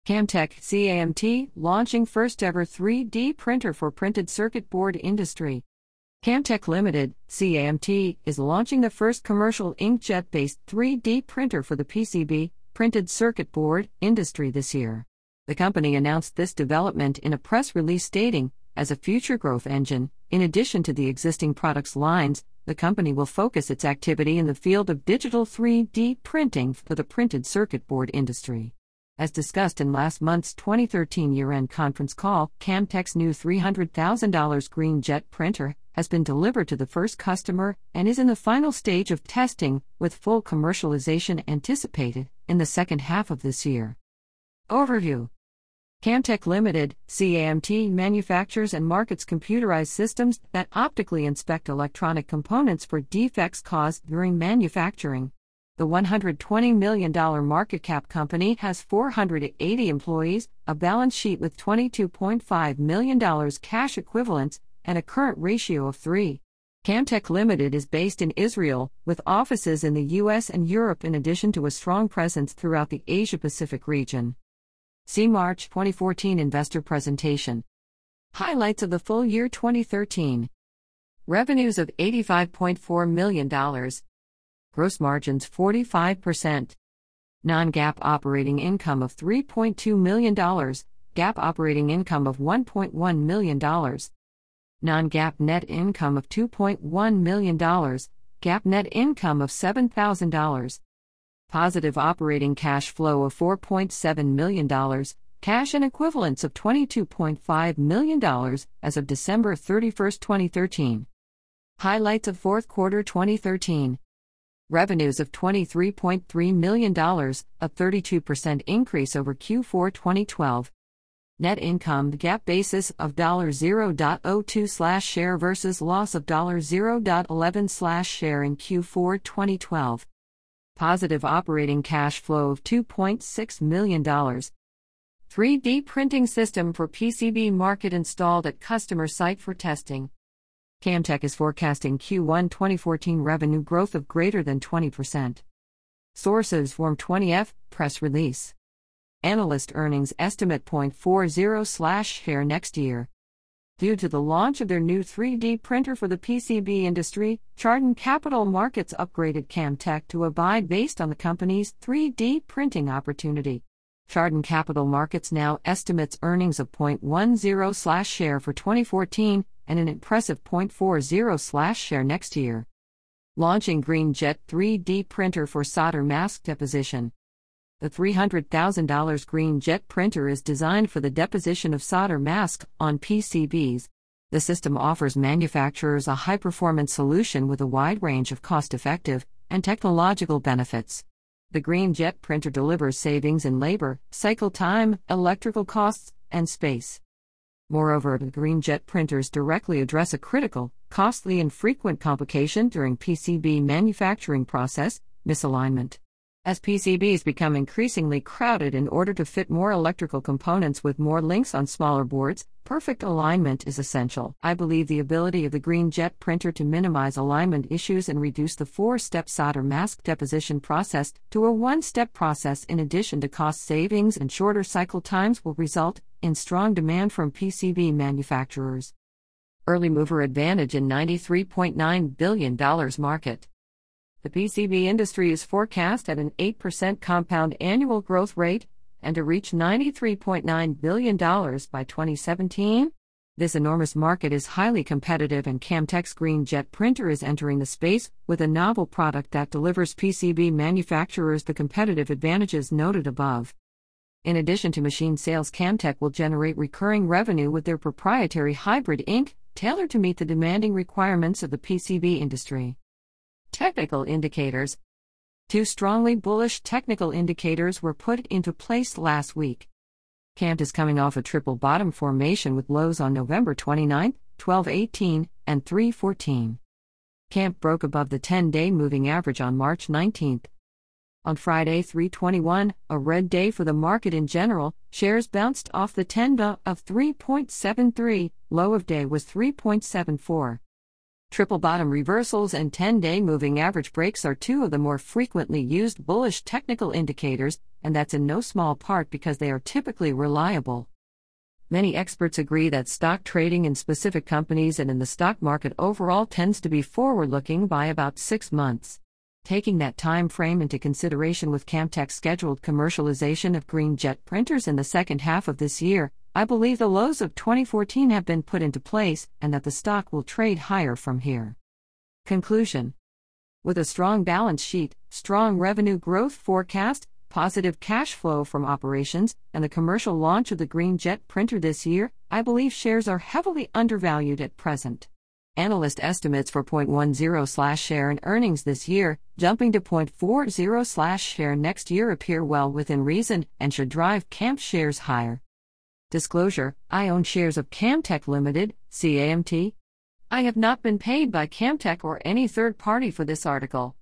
Camtek CAMT launching first ever 3D printer for printed circuit board industry. Camtek Limited, CAMT, is launching the first commercial inkjet-based 3D printer for the PCB, printed circuit board, industry this year. The company announced this development in a press release stating, as a future growth engine, in addition to the existing products lines, the company will focus its activity in the field of digital 3D printing for the printed circuit board industry. As discussed in last month's 2013 year-end conference call, Camtek's new $300,000 green jet printer has been delivered to the first customer and is in the final stage of testing, with full commercialization anticipated in the second half of this year. Overview: Camtek Limited, CAMT, manufactures and markets computerized systems that optically inspect electronic components for defects caused during manufacturing. The $120 million market cap company has 480 employees, a balance sheet with $22.5 million cash equivalents, and a current ratio of 3. Camtek Limited is based in Israel, with offices in the US and Europe in addition to a strong presence throughout the Asia-Pacific region. See March 2014 investor presentation. Highlights of the full year 2013. Revenues of $85.4 million. Gross margins 45%. Non-GAAP operating income of $3.2 million. GAAP operating income of $1.1 million. Non-GAAP net income of $2.1 million. GAAP net income of $7,000. Positive operating cash flow of $4.7 million. Cash and equivalents of $22.5 million as of December 31, 2013. Highlights of fourth quarter 2013. Revenues of $23.3 million, a 32% increase over Q4 2012. Net income, GAAP basis of $0.02/share versus loss of $0.11/share in Q4 2012. Positive operating cash flow of $2.6 million. 3D printing system for PCB market installed at customer site for testing. Camtek is forecasting Q1 2014 revenue growth of greater than 20%. Sources: Form 20F, press release. Analyst earnings estimate $0.40/share next year. Due to the launch of their new 3D printer for the PCB industry, Chardan Capital Markets upgraded Camtek to a buy based on the company's 3D printing opportunity. Chardan Capital Markets now estimates earnings of $0.10/share for 2014 and an impressive $0.40/share next year. Launching Green Jet 3D printer for solder mask deposition. The $300,000 Green Jet printer is designed for the deposition of solder masks on PCBs. The system offers manufacturers a high-performance solution with a wide range of cost-effective and technological benefits. The Green Jet printer delivers savings in labor, cycle time, electrical costs, and space. Moreover, the Green Jet printers directly address a critical, costly and frequent complication during PCB manufacturing process: misalignment. As PCBs become increasingly crowded in order to fit more electrical components with more links on smaller boards, perfect alignment is essential. I believe the ability of the Green Jet printer to minimize alignment issues and reduce the 4-step solder mask deposition process to a 1-step process in addition to cost savings and shorter cycle times will result in strong demand from PCB manufacturers. Early mover advantage in $93.9 billion market. The PCB industry is forecast at an 8% compound annual growth rate and to reach $93.9 billion by 2017. This enormous market is highly competitive, and Camtek's Green Jet printer is entering the space with a novel product that delivers PCB manufacturers the competitive advantages noted above. In addition to machine sales, Camtek will generate recurring revenue with their proprietary hybrid ink, tailored to meet the demanding requirements of the PCB industry. Technical indicators. 2 strongly bullish technical indicators were put into place last week. Camtek is coming off a triple bottom formation with lows on November 29, 12.18, and 3.14. Camtek broke above the 10-day moving average on March 19. On Friday, 3/21, a red day for the market in general, shares bounced off the 10-day of 3.73, low of day was 3.74. Triple bottom reversals and 10-day moving average breaks are two of the more frequently used bullish technical indicators, and that's in no small part because they are typically reliable. Many experts agree that stock trading in specific companies and in the stock market overall tends to be forward-looking by about 6 months. Taking that time frame into consideration with Camtek's scheduled commercialization of green jet printers in the second half of this year, I believe the lows of 2014 have been put into place and that the stock will trade higher from here. Conclusion: with a strong balance sheet, strong revenue growth forecast, positive cash flow from operations, and the commercial launch of the green jet printer this year, I believe shares are heavily undervalued at present. Analyst estimates for 0.10/share in earnings this year, jumping to 0.40/share next year appear well within reason and should drive CAMT shares higher. Disclosure: I own shares of Camtek Limited, CAMT. I have not been paid by Camtek or any third party for this article.